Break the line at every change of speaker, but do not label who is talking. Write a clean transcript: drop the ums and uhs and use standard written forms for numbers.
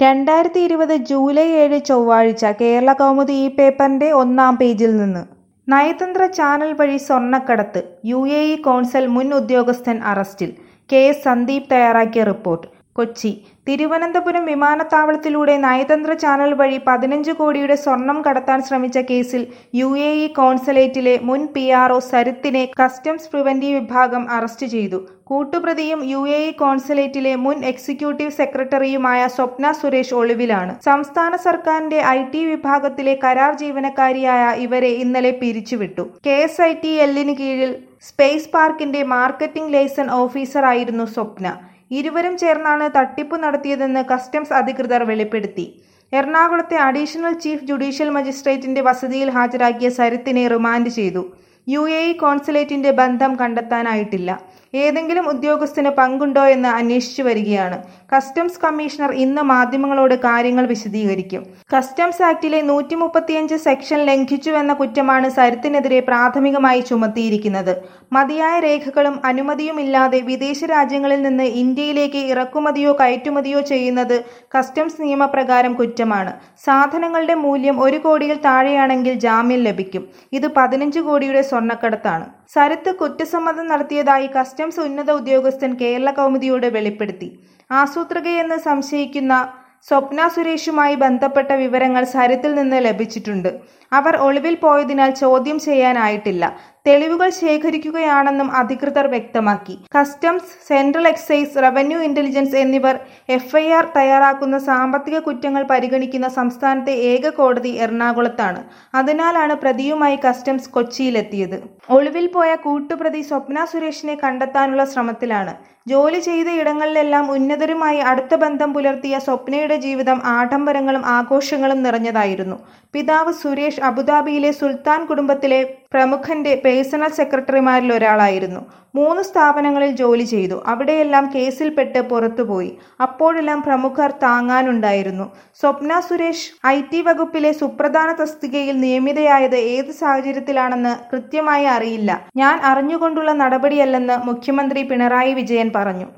2020 July 7 ചൊവ്വാഴ്ച കേരളകൗമുദി ഈ പേപ്പറിന്റെ ഒന്നാം പേജിൽ നിന്ന്. നയതന്ത്ര ചാനൽ വഴി സ്വർണ്ണക്കടത്ത്, UAE കോൺസൽ മുൻ ഉദ്യോഗസ്ഥൻ അറസ്റ്റിൽ. KS സന്ദീപ് തയ്യാറാക്കിയ റിപ്പോർട്ട്. കൊച്ചി: തിരുവനന്തപുരം വിമാനത്താവളത്തിലൂടെ നയതന്ത്ര ചാനൽ വഴി 15 കോടിയുടെ സ്വർണം കടത്താൻ ശ്രമിച്ച കേസിൽ UAE കോൺസുലേറ്റിലെ മുൻ PRO സരിത്തിനെ കസ്റ്റംസ് പ്രിവന്റീവ് വിഭാഗം അറസ്റ്റ് ചെയ്തു. കൂട്ടുപ്രതിയും UAE കോൺസുലേറ്റിലെ മുൻ എക്സിക്യൂട്ടീവ് സെക്രട്ടറിയുമായ സ്വപ്ന സുരേഷ് ഒളിവിലാണ്. സംസ്ഥാന സർക്കാരിന്റെ IT വിഭാഗത്തിലെ കരാർ ജീവനക്കാരിയായ ഇവരെ ഇന്നലെ പിരിച്ചുവിട്ടു. KSITLന് കീഴിൽ സ്പേസ് പാർക്കിന്റെ മാർക്കറ്റിംഗ് ലൈസൺ ഓഫീസറായിരുന്നു സ്വപ്ന. ഇരുവരും ചേർന്നാണ് തട്ടിപ്പു നടത്തിയതെന്ന് കസ്റ്റംസ് അധികൃതർ വെളിപ്പെടുത്തി. എറണാകുളത്തെ അഡീഷണൽ ചീഫ് ജുഡീഷ്യൽ മജിസ്ട്രേറ്റിന്റെ വസതിയിൽ ഹാജരാക്കിയ സരിത്തിനെ റിമാൻഡ് ചെയ്തു. UAE കോൺസുലേറ്റിന്റെ ബന്ധം കണ്ടെത്താനായിട്ടില്ല. ഏതെങ്കിലും ഉദ്യോഗസ്ഥന് പങ്കുണ്ടോ എന്ന് അന്വേഷിച്ചു വരികയാണ്. കസ്റ്റംസ് കമ്മീഷണർ ഇന്ന് മാധ്യമങ്ങളോട് കാര്യങ്ങൾ വിശദീകരിക്കും. കസ്റ്റംസ് ആക്ടിലെ 135 സെക്ഷൻ ലംഘിച്ചുവെന്ന കുറ്റമാണ് സരിത്തിനെതിരെ പ്രാഥമികമായി ചുമത്തിയിരിക്കുന്നത്. മതിയായ രേഖകളും അനുമതിയുമില്ലാതെ വിദേശ രാജ്യങ്ങളിൽ നിന്ന് ഇന്ത്യയിലേക്ക് ഇറക്കുമതിയോ കയറ്റുമതിയോ ചെയ്യുന്നത് കസ്റ്റംസ് നിയമപ്രകാരം കുറ്റമാണ്. സാധനങ്ങളുടെ മൂല്യം 1 കോടിയിൽ താഴെയാണെങ്കിൽ ജാമ്യം ലഭിക്കും. ഇത് 15 കോടിയുടെ സ്വർണ്ണക്കടത്താണ്. സരിത്ത് കുറ്റസമ്മതം നടത്തിയതായി കസ്റ്റംസ് ഉന്നത ഉദ്യോഗസ്ഥൻ കേരള കൗമുദിയോട് വെളിപ്പെടുത്തി. ആസൂത്രകയെന്ന് സംശയിക്കുന്ന സ്വപ്ന സുരേഷുമായി ബന്ധപ്പെട്ട വിവരങ്ങൾ സരിത്തിൽ നിന്ന് ലഭിച്ചിട്ടുണ്ട്. അവർ ഒളിവിൽ പോയതിനാൽ ചോദ്യം ചെയ്യാനായിട്ടില്ല. തെളിവുകൾ ശേഖരിക്കുകയാണെന്നും അധികൃതർ വ്യക്തമാക്കി. Customs, central excise, revenue intelligence എന്നിവർ FIR തയ്യാറാക്കുന്ന സാമ്പത്തിക കുറ്റങ്ങൾ പരിഗണിക്കുന്ന സംസ്ഥാനത്തെ ഏക കോടതി എറണാകുളത്താണ്. അതിനാലാണ് പ്രതിയുമായി കസ്റ്റംസ് കൊച്ചിയിലെത്തിയത്. ഒളിവിൽ പോയ കൂട്ടുപ്രതി സ്വപ്ന സുരേഷിനെ കണ്ടെത്താനുള്ള ശ്രമത്തിലാണ്. ജോലി ചെയ്ത ഇടങ്ങളിലെല്ലാം ഉന്നതരുമായി അടുത്ത ബന്ധം പുലർത്തിയ സ്വപ്നയുടെ ജീവിതം ആഡംബരങ്ങളും ആഘോഷങ്ങളും നിറഞ്ഞതായിരുന്നു. പിതാവ് സുരേഷ് അബുദാബിയിലെ സുൽത്താൻ കുടുംബത്തിലെ പ്രമുഖന്റെ പേഴ്സണൽ സെക്രട്ടറിമാരിൽ ഒരാളായിരുന്നു. 3 സ്ഥാപനങ്ങളിൽ ജോലി ചെയ്തു. അവിടെയെല്ലാം കേസിൽപ്പെട്ട് പുറത്തുപോയി. അപ്പോഴെല്ലാം പ്രമുഖർ താങ്ങാനുണ്ടായിരുന്നു. സ്വപ്ന സുരേഷ് IT വകുപ്പിലെ സുപ്രധാന തസ്തികയിൽ നിയമിതയായത് ഏത് സാഹചര്യത്തിലാണെന്ന് കൃത്യമായി അറിയില്ല. ഞാൻ അറിഞ്ഞുകൊണ്ടുള്ള നടപടിയല്ലെന്ന് മുഖ്യമന്ത്രി പിണറായി വിജയൻ പറഞ്ഞു.